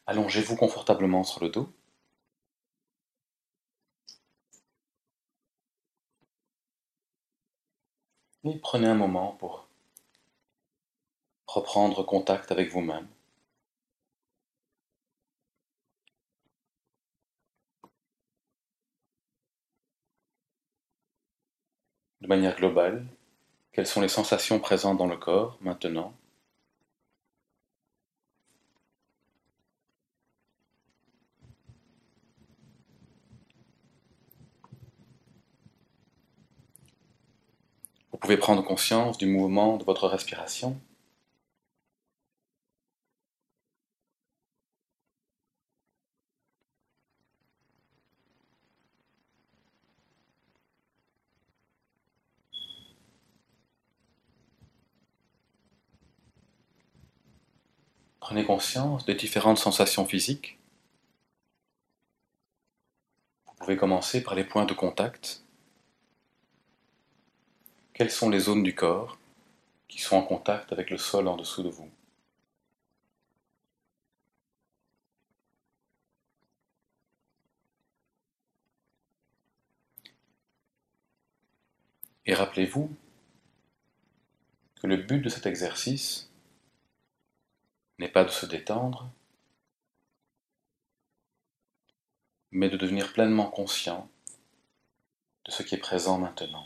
Allongez-vous confortablement sur le dos et prenez un moment pour reprendre contact avec vous-même. De manière globale, quelles sont les sensations présentes dans le corps maintenant? Vous pouvez prendre conscience du mouvement de votre respiration. Prenez conscience des différentes sensations physiques. Vous pouvez commencer par les points de contact. Quelles sont les zones du corps qui sont en contact avec le sol en dessous de vous? Et rappelez-vous que le but de cet exercice n'est pas de se détendre, mais de devenir pleinement conscient de ce qui est présent maintenant.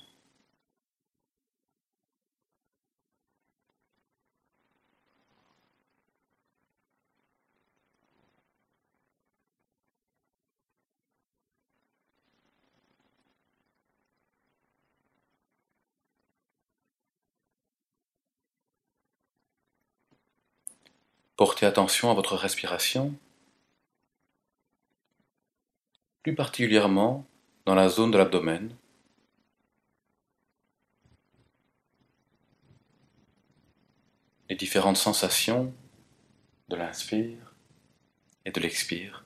Portez attention à votre respiration, plus particulièrement dans la zone de l'abdomen. Les différentes sensations de l'inspire et de l'expire.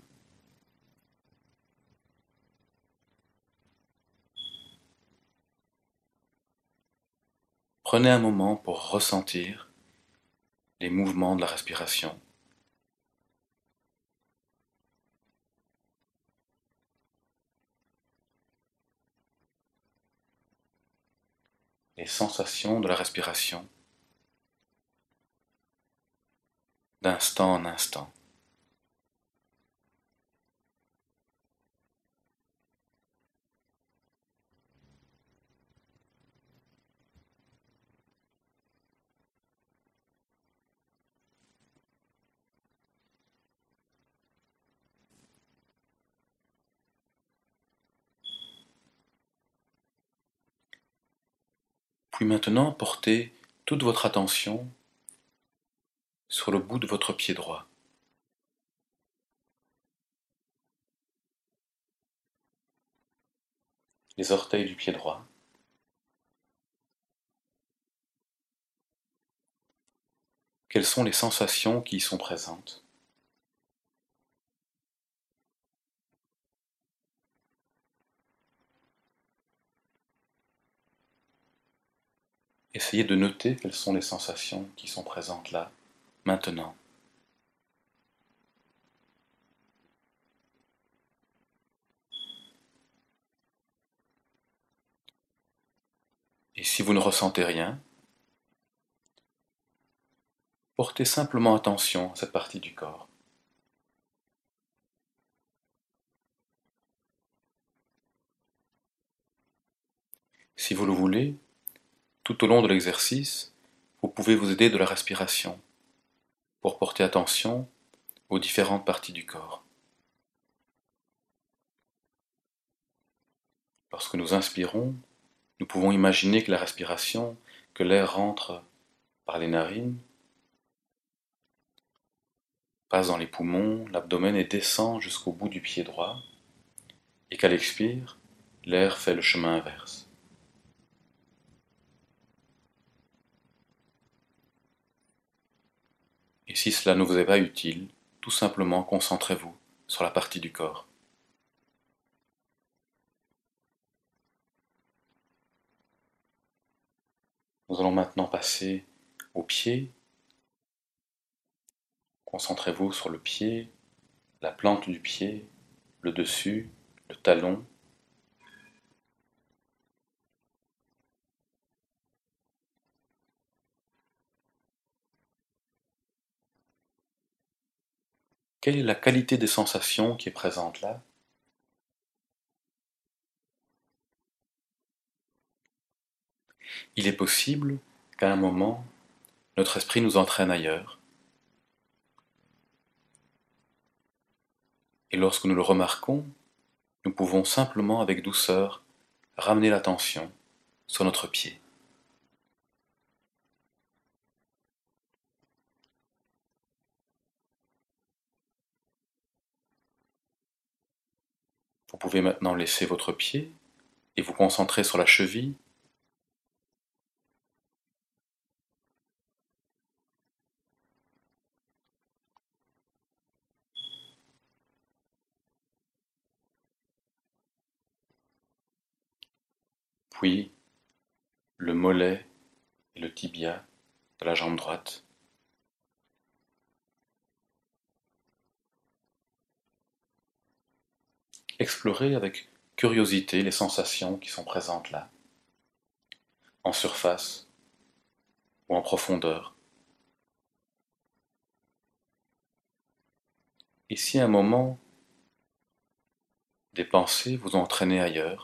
Prenez un moment pour ressentir les mouvements de la respiration. Les sensations de la respiration d'instant en instant. Puis maintenant, portez toute votre attention sur le bout de votre pied droit. Les orteils du pied droit. Quelles sont les sensations qui y sont présentes? Essayez de noter quelles sont les sensations qui sont présentes là, maintenant. Et si vous ne ressentez rien, portez simplement attention à cette partie du corps. Si vous le voulez, tout au long de l'exercice, vous pouvez vous aider de la respiration pour porter attention aux différentes parties du corps. Lorsque nous inspirons, nous pouvons imaginer que la respiration, que l'air rentre par les narines, passe dans les poumons, l'abdomen et descend jusqu'au bout du pied droit, et qu'à l'expire, l'air fait le chemin inverse. Et si cela ne vous est pas utile, tout simplement concentrez-vous sur la partie du corps. Nous allons maintenant passer aux pieds. Concentrez-vous sur le pied, la plante du pied, le dessus, le talon. Quelle est la qualité des sensations qui est présente là? Il est possible qu'à un moment, notre esprit nous entraîne ailleurs, et lorsque nous le remarquons, nous pouvons simplement avec douceur ramener l'attention sur notre pied. Vous pouvez maintenant laisser votre pied et vous concentrer sur la cheville. Puis le mollet et le tibia de la jambe droite. Explorez avec curiosité les sensations qui sont présentes là, en surface ou en profondeur. Et si à un moment, des pensées vous ont entraîné ailleurs,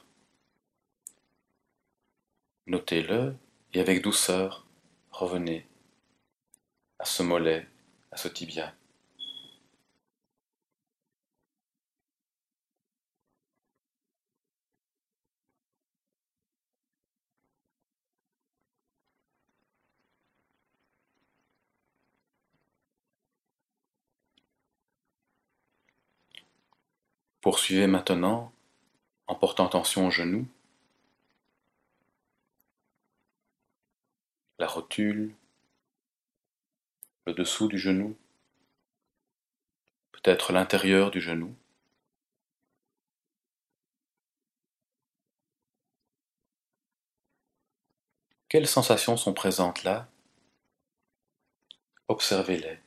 notez-le et avec douceur, revenez à ce mollet, à ce tibia. Poursuivez maintenant en portant attention aux genoux, la rotule, le dessous du genou, peut-être l'intérieur du genou. Quelles sensations sont présentes là? Observez-les.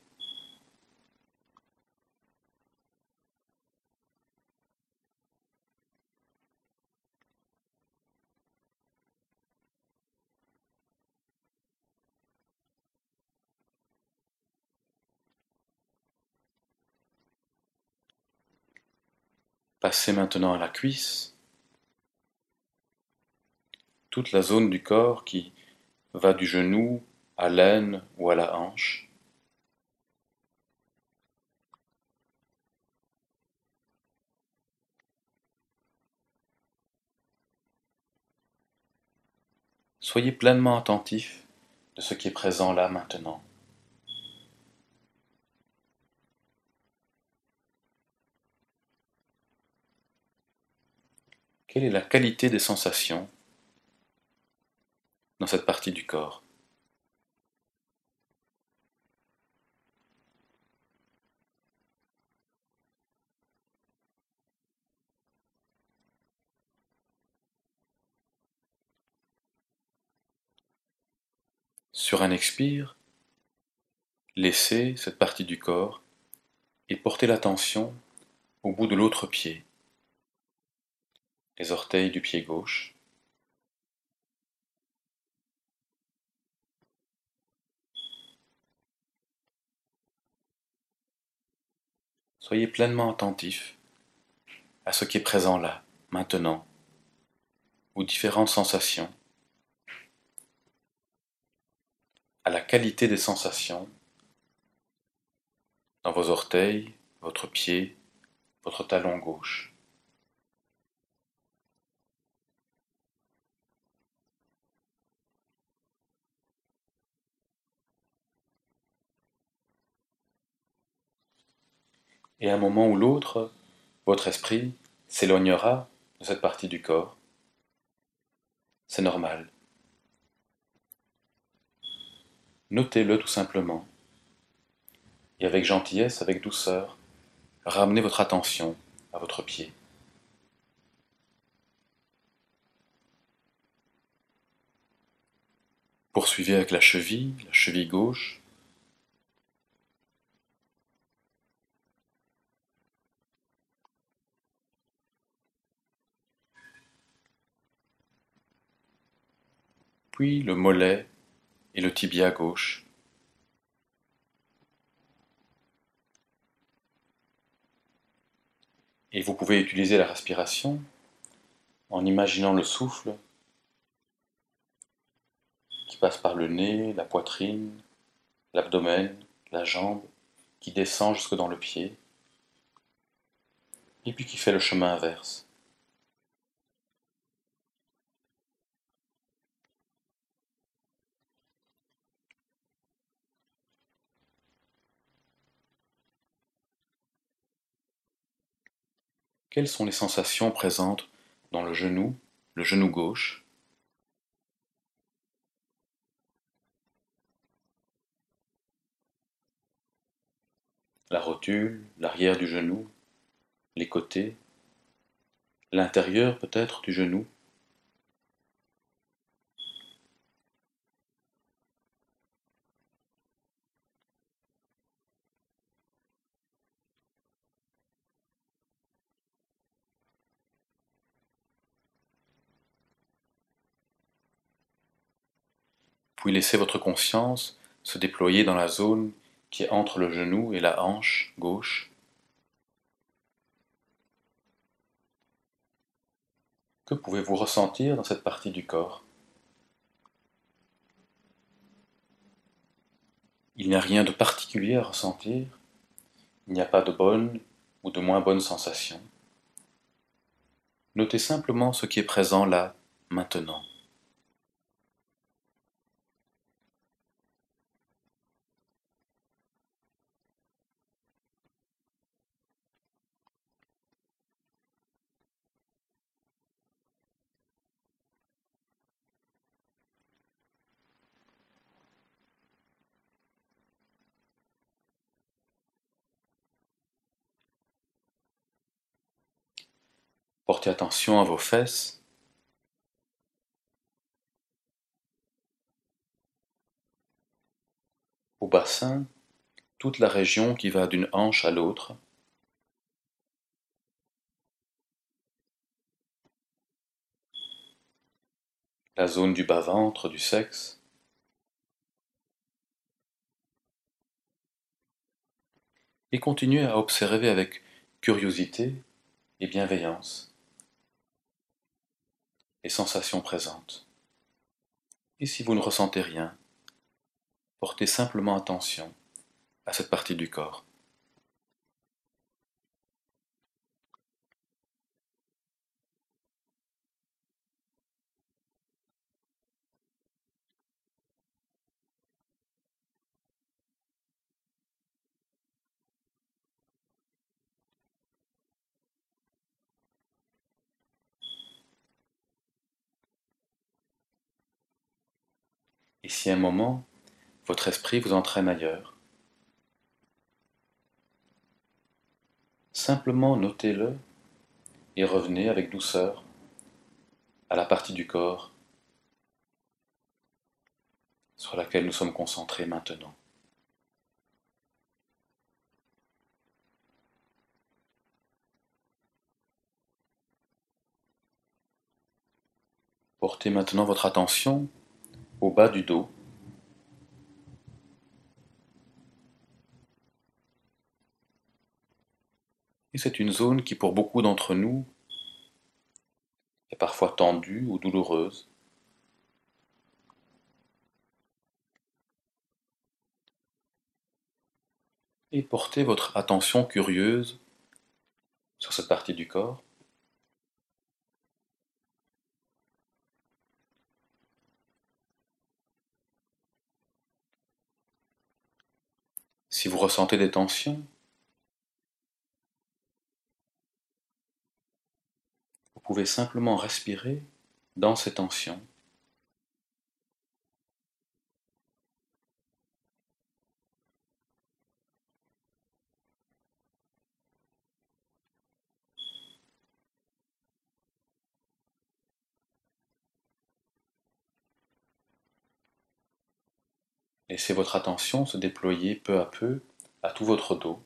Passez maintenant à la cuisse, toute la zone du corps qui va du genou à l'aine ou à la hanche. Soyez pleinement attentif de ce qui est présent là maintenant. Quelle est la qualité des sensations dans cette partie du corps? Sur un expire, laissez cette partie du corps et portez l'attention au bout de l'autre pied, les orteils du pied gauche. Soyez pleinement attentif à ce qui est présent là, maintenant, aux différentes sensations, à la qualité des sensations dans vos orteils, votre pied, votre talon gauche. Et à un moment ou l'autre, votre esprit s'éloignera de cette partie du corps. C'est normal. Notez-le tout simplement. Et avec gentillesse, avec douceur, ramenez votre attention à votre pied. Poursuivez avec la cheville gauche. puis le mollet et le tibia gauche. Et vous pouvez utiliser la respiration en imaginant le souffle qui passe par le nez, la poitrine, l'abdomen, la jambe, qui descend jusque dans le pied, et puis qui fait le chemin inverse. Quelles sont les sensations présentes dans le genou gauche, la rotule, l'arrière du genou, les côtés, l'intérieur peut-être du genou? Puis laissez votre conscience se déployer dans la zone qui est entre le genou et la hanche gauche. Que pouvez-vous ressentir dans cette partie du corps? Il n'y a rien de particulier à ressentir, il n'y a pas de bonne ou de moins bonne sensation. Notez simplement ce qui est présent là, maintenant. Portez attention à vos fesses, au bassin, toute la région qui va d'une hanche à l'autre. La zone du bas-ventre, du sexe, et continuez à observer avec curiosité et bienveillance les sensations présentes. Et si vous ne ressentez rien, portez simplement attention à cette partie du corps. Et si à un moment, votre esprit vous entraîne ailleurs, simplement notez-le et revenez avec douceur à la partie du corps sur laquelle nous sommes concentrés maintenant. Portez maintenant votre attention au bas du dos. Et c'est une zone qui, pour beaucoup d'entre nous, est parfois tendue ou douloureuse. Et portez votre attention curieuse sur cette partie du corps. Si vous ressentez des tensions, vous pouvez simplement respirer dans ces tensions. Laissez votre attention se déployer peu à peu à tout votre dos,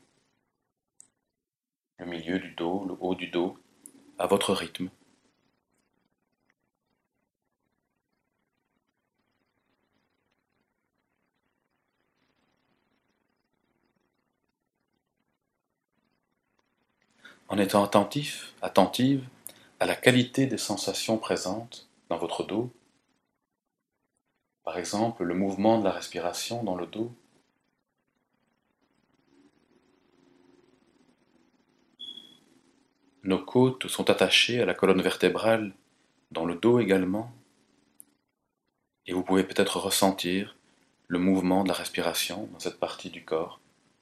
le milieu du dos, le haut du dos, à votre rythme. en étant attentive à la qualité des sensations présentes dans votre dos. Par exemple, le mouvement de la respiration dans le dos. Nos côtes sont attachées à la colonne vertébrale, dans le dos également, et vous pouvez peut-être ressentir le mouvement de la respiration dans cette partie du corps.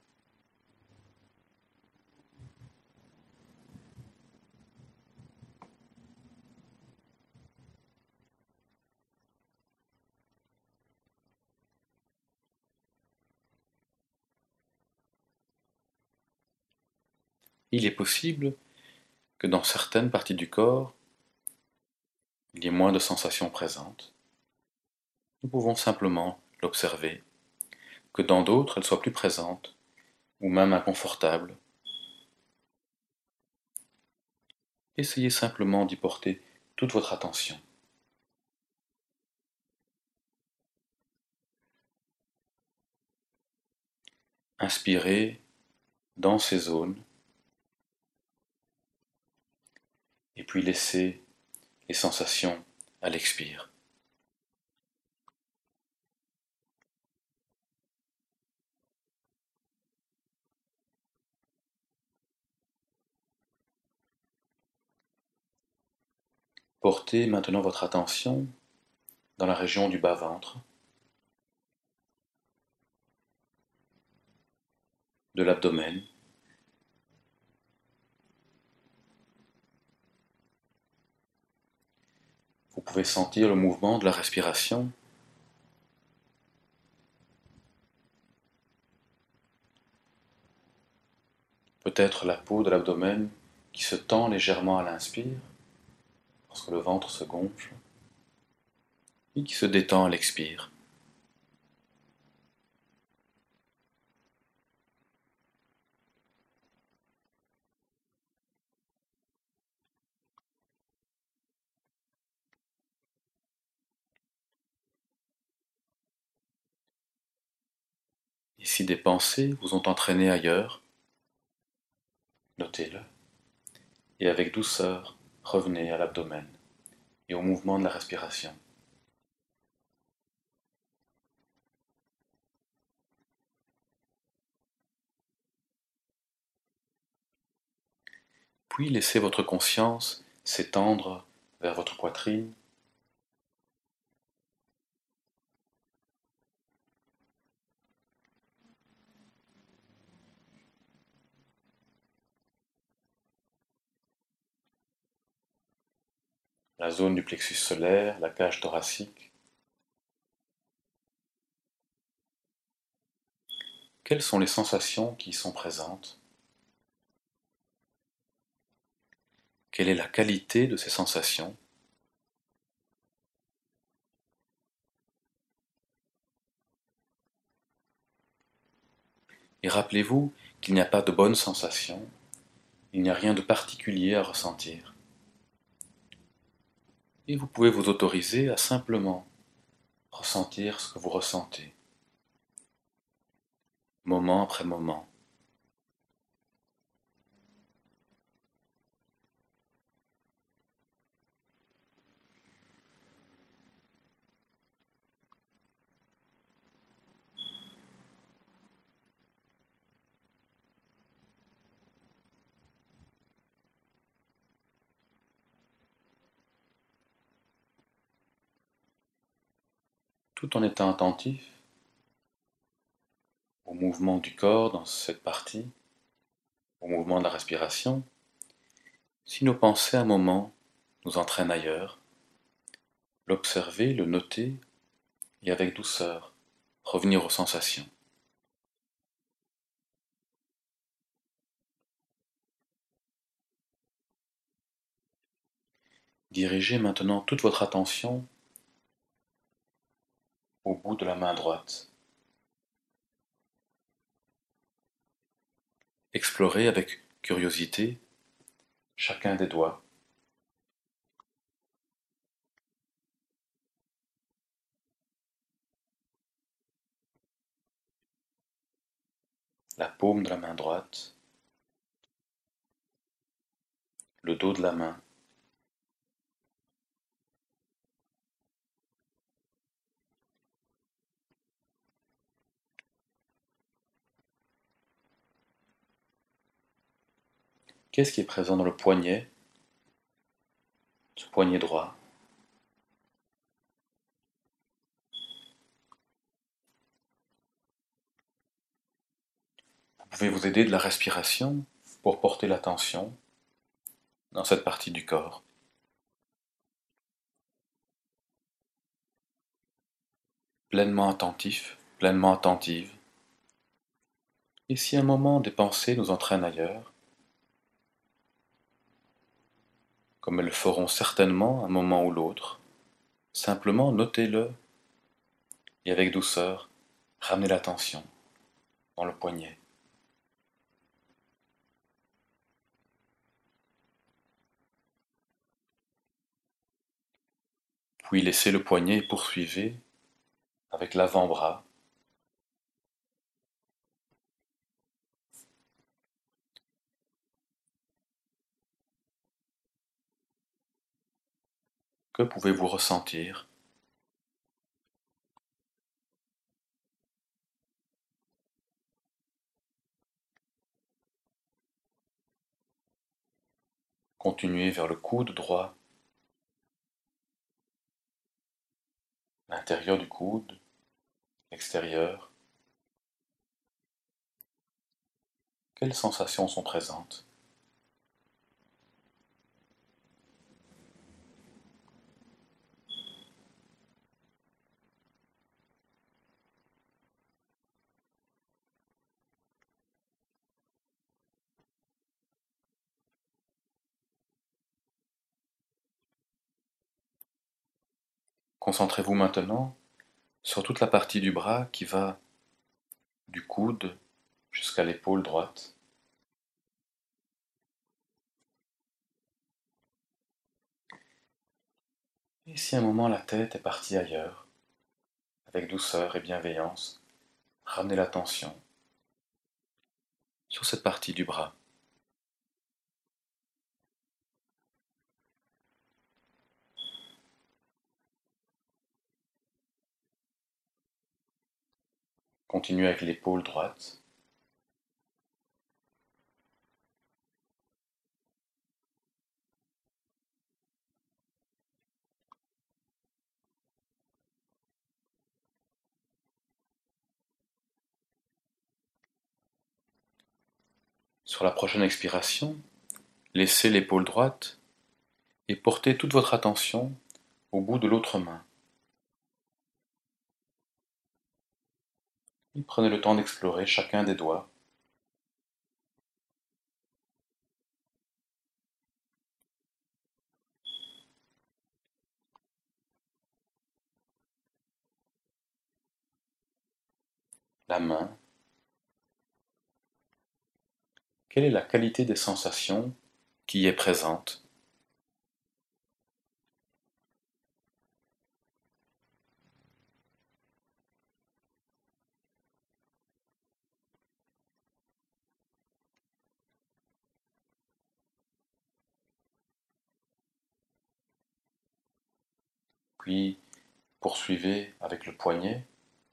Il est possible que dans certaines parties du corps, il y ait moins de sensations présentes. Nous pouvons simplement l'observer, que dans d'autres, elles soient plus présentes, ou même inconfortables. Essayez simplement d'y porter toute votre attention. Inspirez dans ces zones, et puis laissez les sensations à l'expire. Portez maintenant votre attention dans la région du bas-ventre, de l'abdomen. Vous pouvez sentir le mouvement de la respiration. Peut-être la peau de l'abdomen qui se tend légèrement à l'inspire, lorsque le ventre se gonfle, et qui se détend à l'expire. Et si des pensées vous ont entraîné ailleurs, notez-le, et avec douceur, revenez à l'abdomen et au mouvement de la respiration. Puis laissez votre conscience s'étendre vers votre poitrine, la zone du plexus solaire, la cage thoracique. Quelles sont les sensations qui y sont présentes? Quelle est la qualité de ces sensations? Et rappelez-vous qu'il n'y a pas de bonnes sensations, il n'y a rien de particulier à ressentir. Et vous pouvez vous autoriser à simplement ressentir ce que vous ressentez, moment après moment. Tout en étant attentif au mouvement du corps dans cette partie, au mouvement de la respiration. Si nos pensées à un moment nous entraînent ailleurs, l'observer, le noter et avec douceur revenir aux sensations. Dirigez maintenant toute votre attention au bout de la main droite. Explorez avec curiosité chacun des doigts, la paume de la main droite, le dos de la main. Qu'est-ce qui est présent dans le poignet, ce poignet droit? Vous pouvez vous aider de la respiration pour porter l'attention dans cette partie du corps. Pleinement attentif, pleinement attentive. Et si un moment des pensées nous entraînent ailleurs, comme elles le feront certainement un moment ou l'autre, simplement notez-le et avec douceur, ramenez l'attention dans le poignet. Puis laissez le poignet et poursuivez avec l'avant-bras. Que pouvez-vous ressentir? Continuez vers le coude droit, l'intérieur du coude, l'extérieur. Quelles sensations sont présentes? Concentrez-vous maintenant sur toute la partie du bras qui va du coude jusqu'à l'épaule droite. Et si à un moment la tête est partie ailleurs, avec douceur et bienveillance, ramenez l'attention sur cette partie du bras. Continuez avec l'épaule droite. Sur la prochaine expiration, laissez l'épaule droite et portez toute votre attention au bout de l'autre main. Et prenez le temps d'explorer chacun des doigts. La main. Quelle est la qualité des sensations qui y est présente? Puis poursuivez avec le poignet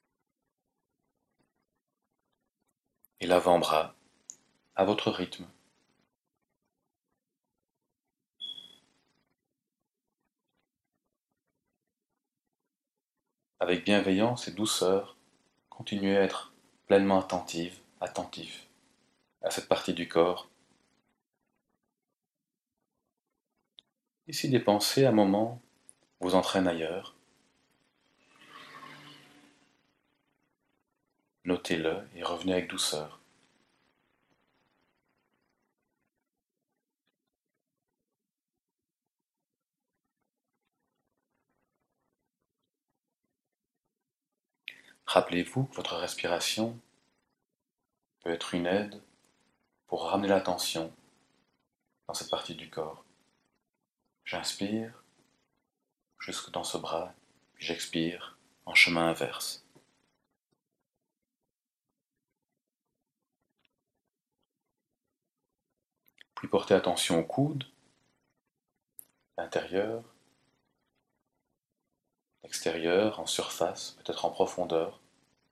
et l'avant-bras à votre rythme. Avec bienveillance et douceur, continuez à être pleinement attentive, attentif à cette partie du corps. Et si des pensées à un moment vous entraînent ailleurs, notez-le et revenez avec douceur. Rappelez-vous que votre respiration peut être une aide pour ramener l'attention dans cette partie du corps. J'inspire jusque dans ce bras, puis j'expire en chemin inverse. Puis portez attention au coude l'intérieur, l'extérieur, en surface, peut-être en profondeur.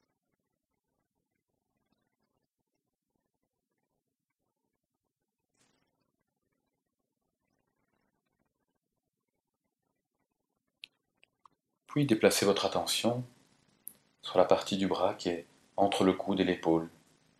Puis déplacez votre attention sur la partie du bras qui est entre le coude et l'épaule.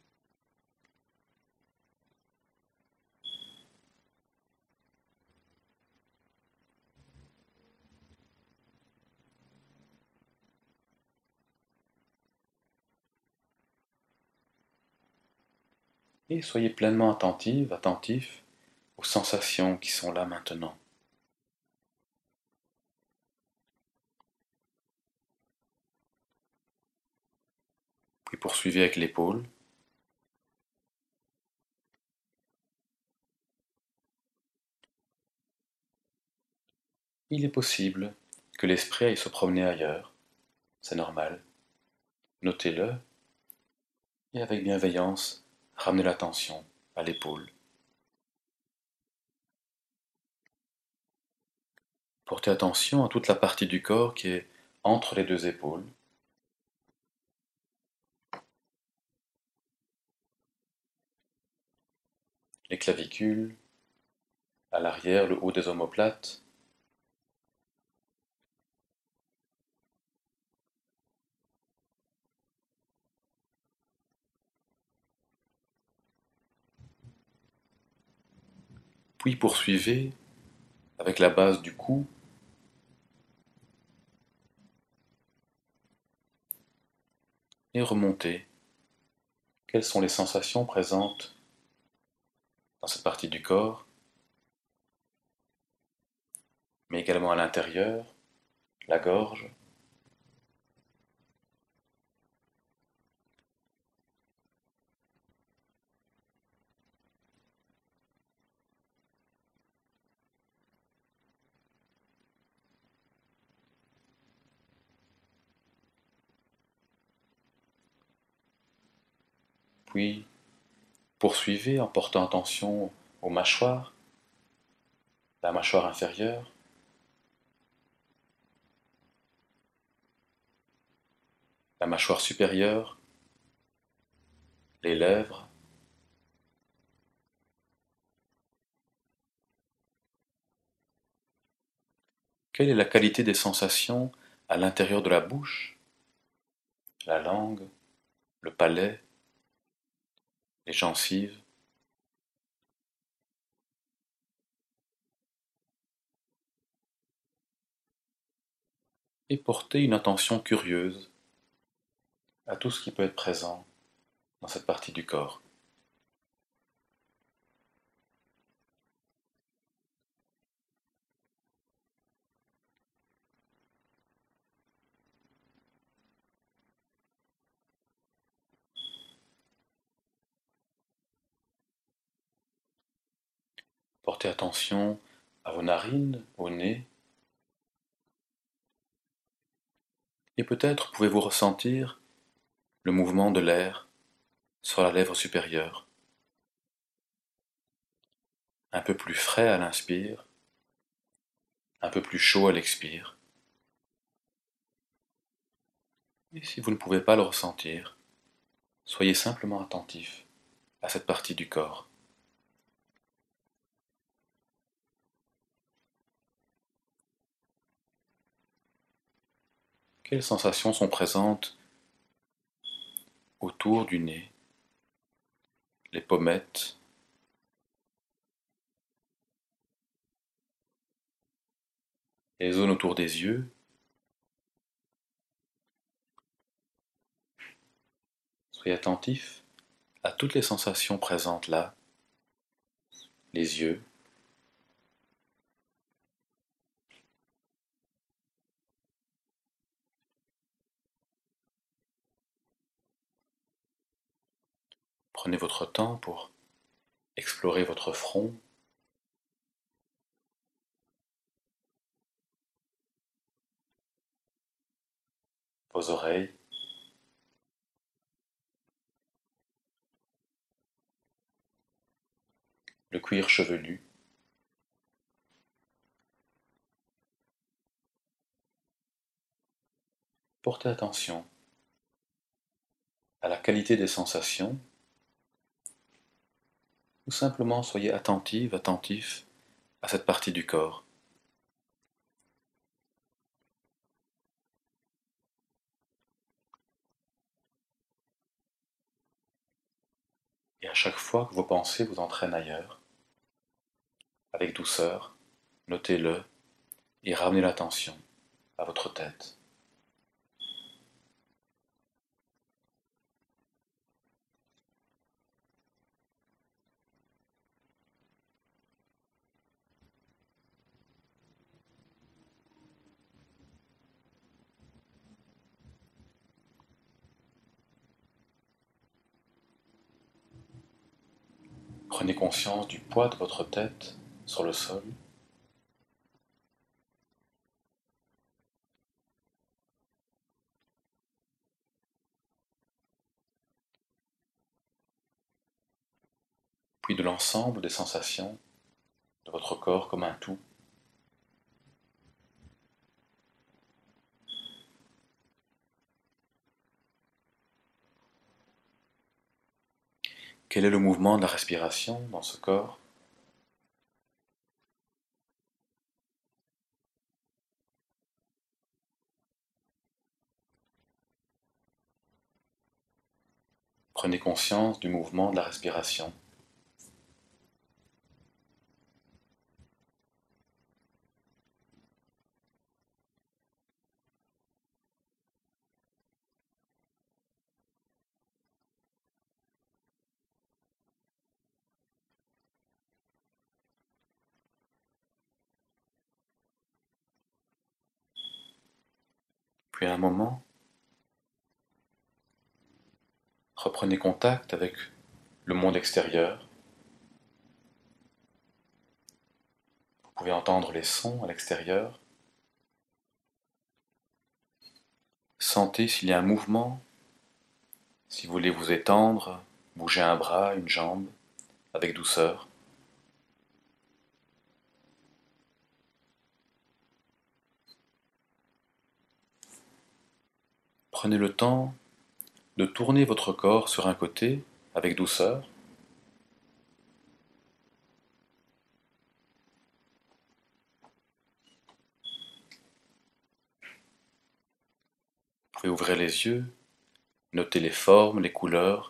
Et soyez pleinement attentive, attentif aux sensations qui sont là maintenant. Puis poursuivez avec l'épaule. Il est possible que l'esprit aille se promener ailleurs, c'est normal. Notez-le et avec bienveillance, ramenez l'attention à l'épaule. Portez attention à toute la partie du corps qui est entre les deux épaules. Les clavicules, à l'arrière, le haut des omoplates. Puis poursuivez avec la base du cou, et remontez. Quelles sont les sensations présentes dans cette partie du corps, mais également à l'intérieur, la gorge. Puis poursuivez en portant attention aux mâchoires, la mâchoire inférieure, la mâchoire supérieure, les lèvres. Quelle est la qualité des sensations à l'intérieur de la bouche, la langue, le palais, les gencives? Et portez une attention curieuse à tout ce qui peut être présent dans cette partie du corps. Portez attention à vos narines, au nez, et peut-être pouvez-vous ressentir le mouvement de l'air sur la lèvre supérieure, un peu plus frais à l'inspire, un peu plus chaud à l'expire. Et si vous ne pouvez pas le ressentir, soyez simplement attentif à cette partie du corps. Quelles sensations sont présentes autour du nez, les pommettes, les zones autour des yeux? Soyez attentif à toutes les sensations présentes là, les yeux. Prenez votre temps pour explorer votre front, vos oreilles, le cuir chevelu. portez attention à la qualité des sensations, ou simplement soyez attentive, attentif à cette partie du corps. Et à chaque fois que vos pensées vous entraînent ailleurs, avec douceur, notez-le et ramenez l'attention à votre tête. Prenez conscience du poids de votre tête sur le sol. Puis de l'ensemble des sensations de votre corps comme un tout. Quel est le mouvement de la respiration dans ce corps? Prenez conscience du mouvement de la respiration. Puis à un moment, reprenez contact avec le monde extérieur. Vous pouvez entendre les sons à l'extérieur. Sentez s'il y a un mouvement, si vous voulez vous étendre, bouger un bras, une jambe, avec douceur. Prenez le temps de tourner votre corps sur un côté avec douceur. Vous pouvez ouvrir les yeux, noter les formes, les couleurs.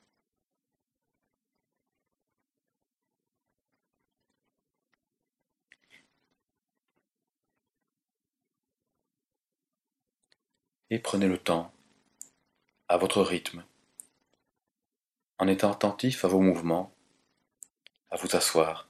Et prenez le temps, à votre rythme, en étant attentif à vos mouvements, à vous asseoir.